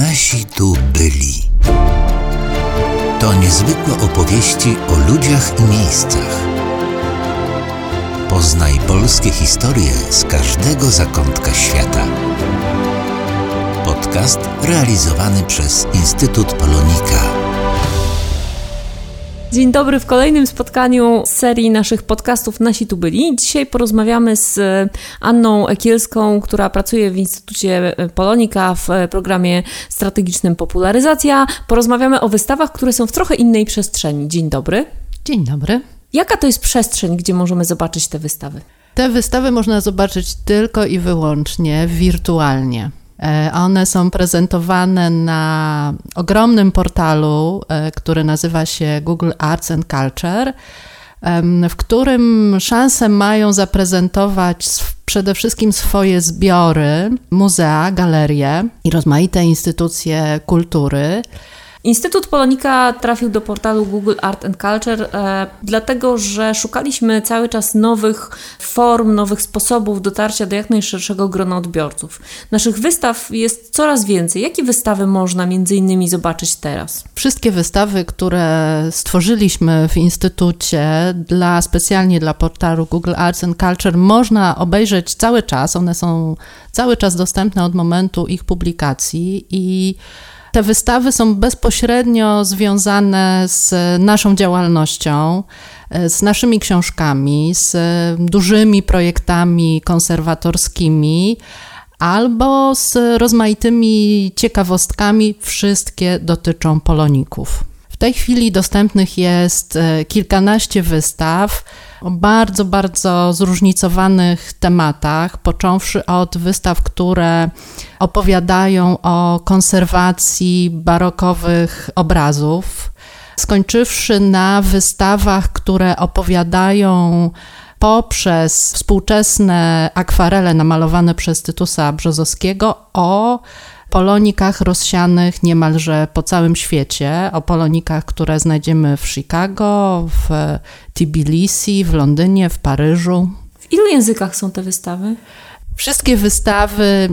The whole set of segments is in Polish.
Nasi tu byli. To niezwykłe opowieści o ludziach i miejscach. Poznaj polskie historie z każdego zakątka świata. Podcast realizowany przez Instytut Polonika. Dzień dobry w kolejnym spotkaniu z serii naszych podcastów Nasi tu byli. Dzisiaj porozmawiamy z Anną Ekielską, która pracuje w Instytucie Polonika w programie strategicznym Popularyzacja. Porozmawiamy o wystawach, które są w trochę innej przestrzeni. Dzień dobry. Dzień dobry. Jaka to jest przestrzeń, gdzie możemy zobaczyć te wystawy? Te wystawy można zobaczyć tylko i wyłącznie wirtualnie. One są prezentowane na ogromnym portalu, który nazywa się Google Arts and Culture, w którym szansę mają zaprezentować przede wszystkim swoje zbiory, muzea, galerie i rozmaite instytucje kultury. Instytut Polonika trafił do portalu Google Art and Culture, dlatego że szukaliśmy cały czas nowych form, nowych sposobów dotarcia do jak najszerszego grona odbiorców. Naszych wystaw jest coraz więcej. Jakie wystawy można między innymi zobaczyć teraz? Wszystkie wystawy, które stworzyliśmy w Instytucie specjalnie dla portalu Google Arts and Culture, można obejrzeć cały czas. One są cały czas dostępne od momentu ich publikacji i te wystawy są bezpośrednio związane z naszą działalnością, z naszymi książkami, z dużymi projektami konserwatorskimi albo z rozmaitymi ciekawostkami. Wszystkie dotyczą Poloników. W tej chwili dostępnych jest kilkanaście wystaw o bardzo, bardzo zróżnicowanych tematach, począwszy od wystaw, które opowiadają o konserwacji barokowych obrazów, skończywszy na wystawach, które opowiadają poprzez współczesne akwarele namalowane przez Tytusa Brzozowskiego o polonikach rozsianych niemalże po całym świecie, o polonikach, które znajdziemy w Chicago, w Tbilisi, w Londynie, w Paryżu. W ilu językach są te wystawy? Wszystkie wystawy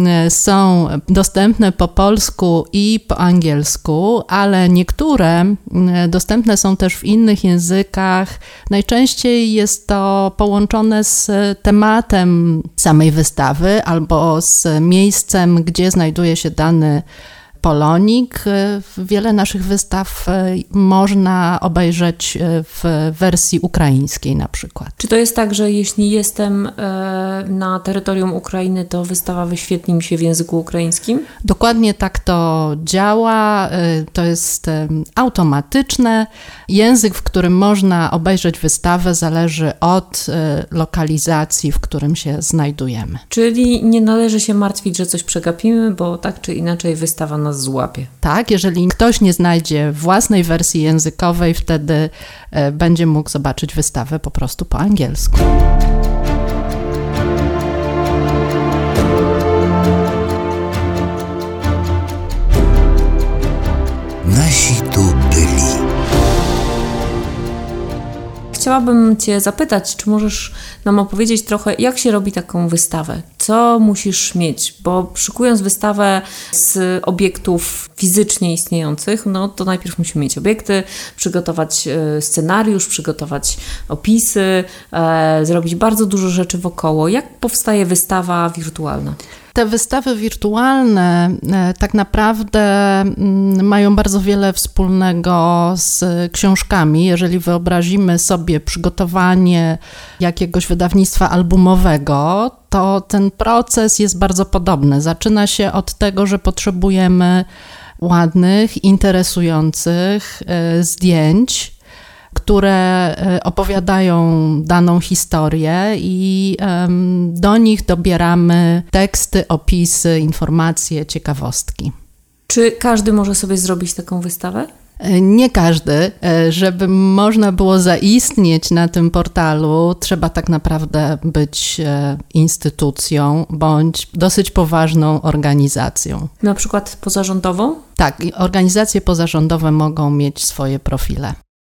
są dostępne po polsku i po angielsku, ale niektóre dostępne są też w innych językach. Najczęściej jest to połączone z tematem samej wystawy albo z miejscem, gdzie znajduje się dany polonik. Wiele naszych wystaw można obejrzeć w wersji ukraińskiej na przykład. Czy to jest tak, że jeśli jestem na terytorium Ukrainy, to wystawa wyświetli mi się w języku ukraińskim? Dokładnie tak to działa. To jest automatyczne. Język, w którym można obejrzeć wystawę, zależy od lokalizacji, w którym się znajdujemy. Czyli nie należy się martwić, że coś przegapimy, bo tak czy inaczej wystawa nas złapie. Tak, jeżeli ktoś nie znajdzie własnej wersji językowej, wtedy będzie mógł zobaczyć wystawę po prostu po angielsku. Nasi tu byli. Chciałabym Cię zapytać, czy możesz nam opowiedzieć trochę, jak się robi taką wystawę? Co musisz mieć? Bo szykując wystawę z obiektów fizycznie istniejących, no to najpierw musimy mieć obiekty, przygotować scenariusz, przygotować opisy, zrobić bardzo dużo rzeczy wokoło. Jak powstaje wystawa wirtualna? Te wystawy wirtualne tak naprawdę mają bardzo wiele wspólnego z książkami. Jeżeli wyobrazimy sobie przygotowanie jakiegoś wydawnictwa albumowego, to ten proces jest bardzo podobny. Zaczyna się od tego, że potrzebujemy ładnych, interesujących zdjęć, które opowiadają daną historię i do nich dobieramy teksty, opisy, informacje, ciekawostki. Czy każdy może sobie zrobić taką wystawę? Nie każdy. Żeby można było zaistnieć na tym portalu, trzeba tak naprawdę być instytucją bądź dosyć poważną organizacją. Na przykład pozarządową? Tak, organizacje pozarządowe mogą mieć swoje profile.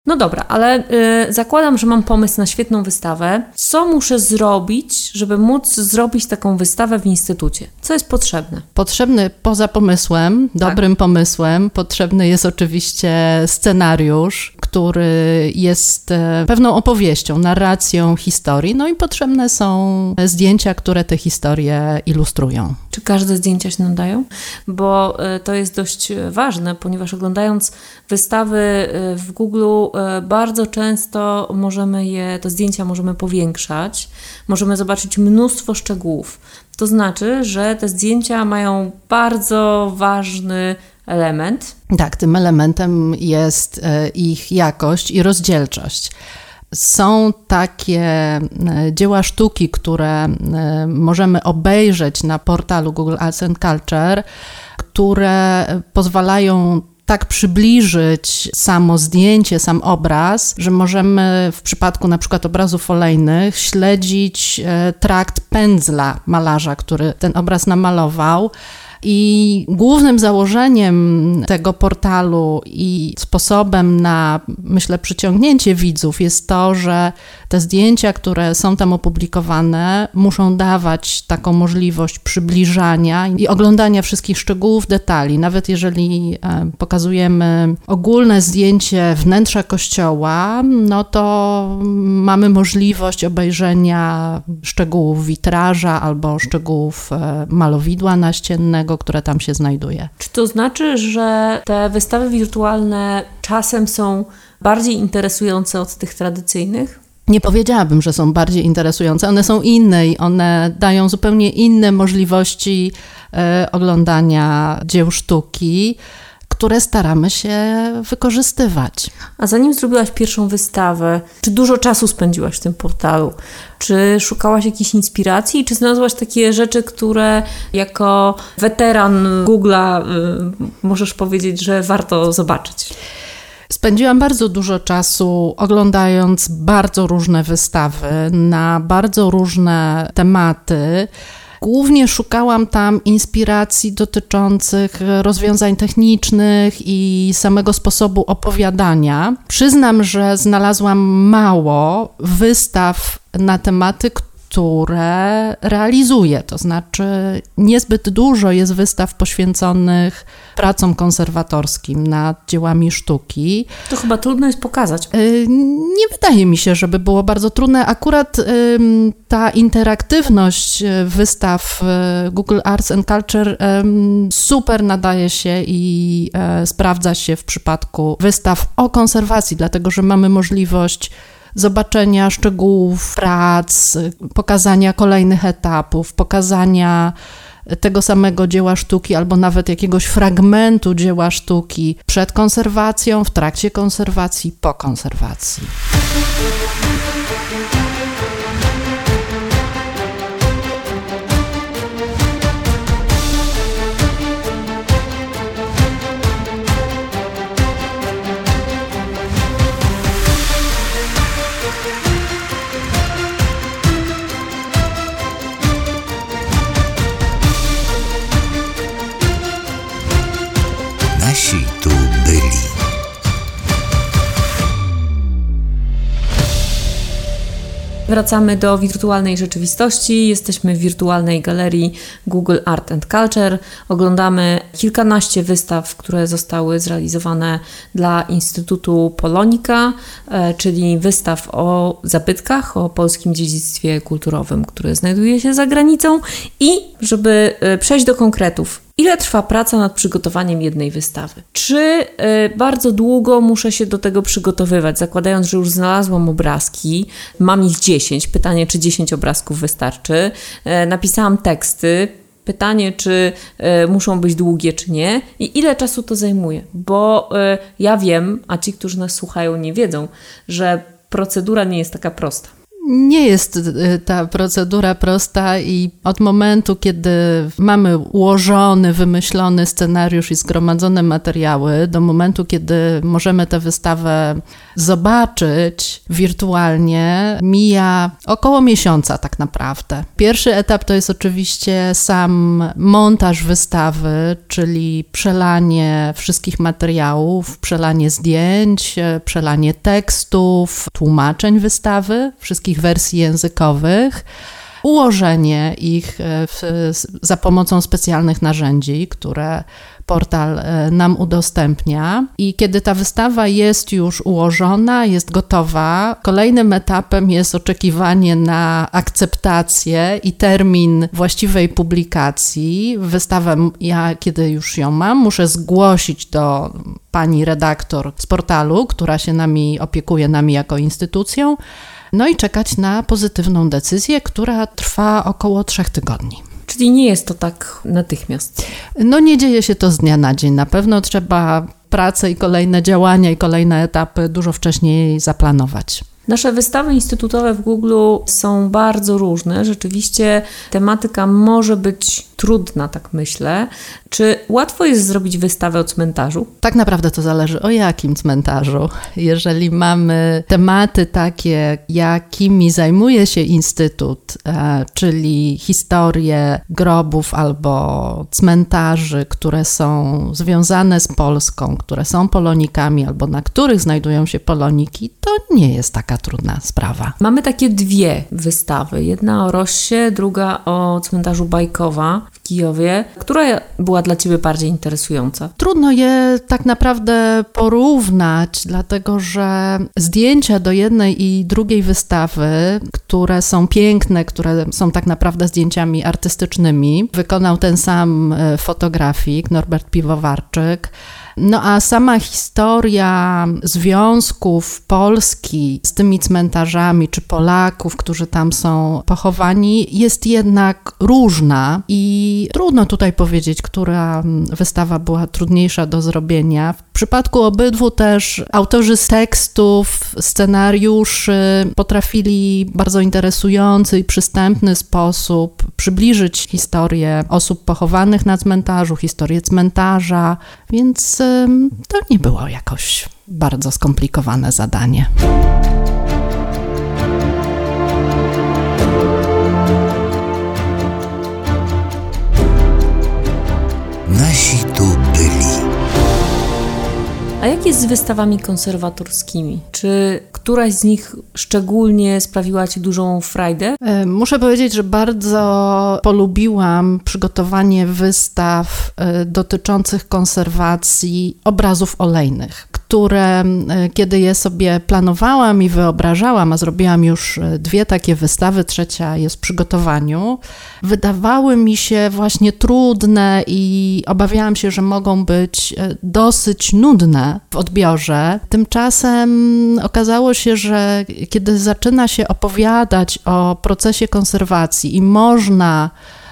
No dobra, ale zakładam, że mam pomysł na świetną wystawę. Co muszę zrobić, żeby móc zrobić taką wystawę w instytucie? Co jest potrzebne? Potrzebny poza pomysłem, dobrym pomysłem, potrzebny jest oczywiście scenariusz, który jest pewną opowieścią, narracją historii, no i potrzebne są zdjęcia, które te historie ilustrują. Czy każde zdjęcia się nadają? Bo to jest dość ważne, ponieważ oglądając wystawy w Google bardzo często te zdjęcia możemy powiększać, możemy zobaczyć mnóstwo szczegółów. To znaczy, że te zdjęcia mają bardzo ważny element. Tak, tym elementem jest ich jakość i rozdzielczość. Są takie dzieła sztuki, które możemy obejrzeć na portalu Google Arts and Culture, które pozwalają tak przybliżyć samo zdjęcie, sam obraz, że możemy w przypadku na przykład obrazów olejnych śledzić trakt pędzla malarza, który ten obraz namalował. I głównym założeniem tego portalu i sposobem na, myślę, przyciągnięcie widzów jest to, że te zdjęcia, które są tam opublikowane, muszą dawać taką możliwość przybliżania i oglądania wszystkich szczegółów, detali. Nawet jeżeli pokazujemy ogólne zdjęcie wnętrza kościoła, no to mamy możliwość obejrzenia szczegółów witraża albo szczegółów malowidła naściennego, które tam się znajduje. Czy to znaczy, że te wystawy wirtualne czasem są bardziej interesujące od tych tradycyjnych? Nie powiedziałabym, że są bardziej interesujące. One są inne i one dają zupełnie inne możliwości oglądania dzieł sztuki, które staramy się wykorzystywać. A zanim zrobiłaś pierwszą wystawę, czy dużo czasu spędziłaś w tym portalu? Czy szukałaś jakichś inspiracji? Czy znalazłaś takie rzeczy, które jako weteran Google'a możesz powiedzieć, że warto zobaczyć? Spędziłam bardzo dużo czasu oglądając bardzo różne wystawy na bardzo różne tematy. Głównie szukałam tam inspiracji dotyczących rozwiązań technicznych i samego sposobu opowiadania. Przyznam, że znalazłam mało wystaw na tematy, które realizuję, to znaczy niezbyt dużo jest wystaw poświęconych pracom konserwatorskim nad dziełami sztuki. To chyba trudno jest pokazać. Nie wydaje mi się, żeby było bardzo trudne. Akurat ta interaktywność wystaw Google Arts and Culture super nadaje się i sprawdza się w przypadku wystaw o konserwacji, dlatego że mamy możliwość zobaczenia szczegółów prac, pokazania kolejnych etapów, pokazania tego samego dzieła sztuki albo nawet jakiegoś fragmentu dzieła sztuki przed konserwacją, w trakcie konserwacji, po konserwacji. Nasi tu byli. Wracamy do wirtualnej rzeczywistości. Jesteśmy w wirtualnej galerii Google Art and Culture. Oglądamy kilkanaście wystaw, które zostały zrealizowane dla Instytutu Polonika, czyli wystaw o zabytkach, o polskim dziedzictwie kulturowym, które znajduje się za granicą. I żeby przejść do konkretów, ile trwa praca nad przygotowaniem jednej wystawy? Czy bardzo długo muszę się do tego przygotowywać, zakładając, że już znalazłam obrazki, mam ich 10, pytanie, czy 10 obrazków wystarczy, napisałam teksty, pytanie, czy muszą być długie, czy nie i ile czasu to zajmuje, bo ja wiem, a ci, którzy nas słuchają, nie wiedzą, że procedura nie jest taka prosta. Nie jest ta procedura prosta i od momentu, kiedy mamy ułożony, wymyślony scenariusz i zgromadzone materiały, do momentu, kiedy możemy tę wystawę zobaczyć wirtualnie, mija około miesiąca tak naprawdę. Pierwszy etap to jest oczywiście sam montaż wystawy, czyli przelanie wszystkich materiałów, przelanie zdjęć, przelanie tekstów, tłumaczeń wystawy, wszystkich wersji językowych, ułożenie ich za pomocą specjalnych narzędzi, które portal nam udostępnia. I kiedy ta wystawa jest już ułożona, jest gotowa, kolejnym etapem jest oczekiwanie na akceptację i termin właściwej publikacji. Wystawę kiedy już ją mam, muszę zgłosić do pani redaktor z portalu, która się nami opiekuje, nami jako instytucją, no i czekać na pozytywną decyzję, która trwa około 3 tygodni. Czyli nie jest to tak natychmiast. No nie dzieje się to z dnia na dzień. Na pewno trzeba pracę i kolejne działania i kolejne etapy dużo wcześniej zaplanować. Nasze wystawy instytutowe w Google są bardzo różne. Rzeczywiście tematyka może być trudna, tak myślę. Czy łatwo jest zrobić wystawę o cmentarzu? Tak naprawdę to zależy o jakim cmentarzu. Jeżeli mamy tematy takie, jakimi zajmuje się Instytut, czyli historię grobów albo cmentarzy, które są związane z Polską, które są polonikami albo na których znajdują się poloniki, to nie jest taka trudna sprawa. Mamy takie 2 wystawy. Jedna o Rossie, druga o cmentarzu Bajkowa w Kijowie. Która była dla Ciebie bardziej interesująca? Trudno je tak naprawdę porównać, dlatego że zdjęcia do jednej i drugiej wystawy, które są piękne, które są tak naprawdę zdjęciami artystycznymi, wykonał ten sam fotografik Norbert Piwowarczyk. No a sama historia związków Polski z tymi cmentarzami, czy Polaków, którzy tam są pochowani, jest jednak różna i trudno tutaj powiedzieć, która wystawa była trudniejsza do zrobienia. W przypadku obydwu też autorzy z tekstów, scenariuszy potrafili w bardzo interesujący i przystępny sposób przybliżyć historię osób pochowanych na cmentarzu, historię cmentarza, więc to nie było jakoś bardzo skomplikowane zadanie. Nasi tu byli. A jak jest z wystawami konserwatorskimi? Czy któraś z nich szczególnie sprawiła Ci dużą frajdę? Muszę powiedzieć, że bardzo polubiłam przygotowanie wystaw dotyczących konserwacji obrazów olejnych, które kiedy je sobie planowałam i wyobrażałam, a zrobiłam już 2 takie wystawy, 3 jest w przygotowaniu, wydawały mi się właśnie trudne i obawiałam się, że mogą być dosyć nudne w odbiorze. Tymczasem okazało się, że kiedy zaczyna się opowiadać o procesie konserwacji i można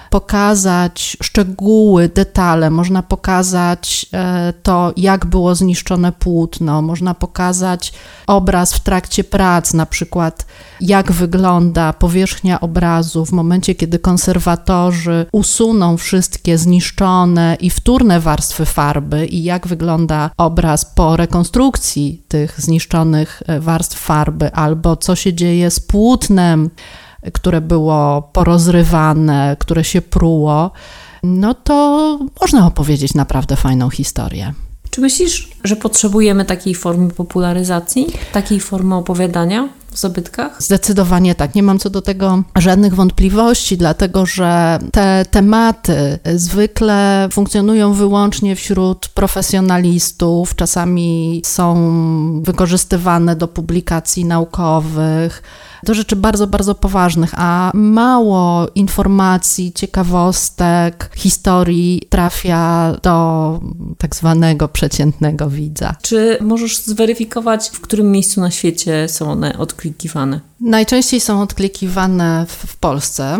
pokazać szczegóły, detale, można pokazać to, jak było zniszczone płótno, można pokazać obraz w trakcie prac, na przykład jak wygląda powierzchnia obrazu w momencie, kiedy konserwatorzy usuną wszystkie zniszczone i wtórne warstwy farby i jak wygląda obraz po rekonstrukcji tych zniszczonych warstw farby, albo co się dzieje z płótnem, które było porozrywane, które się pruło, no to można opowiedzieć naprawdę fajną historię. Czy myślisz, że potrzebujemy takiej formy popularyzacji, takiej formy opowiadania o zabytkach? Zdecydowanie tak, nie mam co do tego żadnych wątpliwości, dlatego że te tematy zwykle funkcjonują wyłącznie wśród profesjonalistów, czasami są wykorzystywane do publikacji naukowych, do rzeczy bardzo, bardzo poważnych, a mało informacji, ciekawostek, historii trafia do tak zwanego przeciętnego widza. Czy możesz zweryfikować, w którym miejscu na świecie są one odklikiwane? Najczęściej są odklikiwane w Polsce.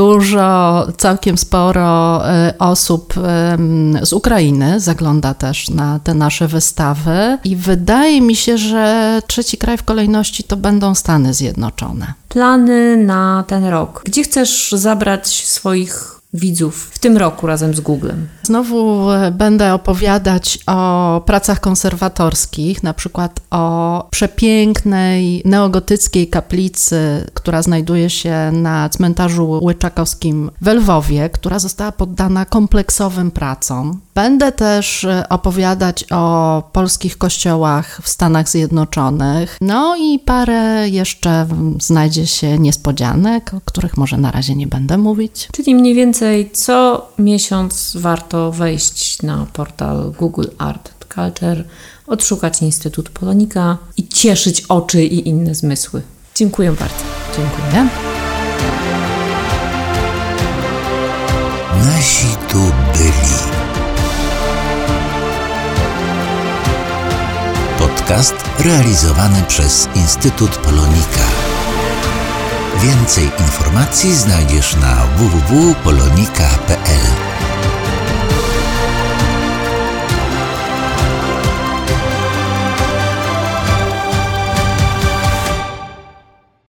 Całkiem sporo osób z Ukrainy zagląda też na te nasze wystawy i wydaje mi się, że 3. kraj w kolejności to będą Stany Zjednoczone. Zjednoczone. Plany na ten rok. Gdzie chcesz zabrać swoich widzów w tym roku razem z Googlem? Znowu będę opowiadać o pracach konserwatorskich, na przykład o przepięknej neogotyckiej kaplicy, która znajduje się na cmentarzu łyczakowskim w Lwowie, która została poddana kompleksowym pracom. Będę też opowiadać o polskich kościołach w Stanach Zjednoczonych. No i parę jeszcze znajdzie się niespodzianek, o których może na razie nie będę mówić. Czyli mniej więcej co miesiąc warto wejść na portal Google Art Culture, odszukać Instytut Polonika i cieszyć oczy i inne zmysły. Dziękuję bardzo. Dziękuję. Nasi tu byli. Podcast realizowany przez Instytut Polonika. Więcej informacji znajdziesz na www.polonika.pl.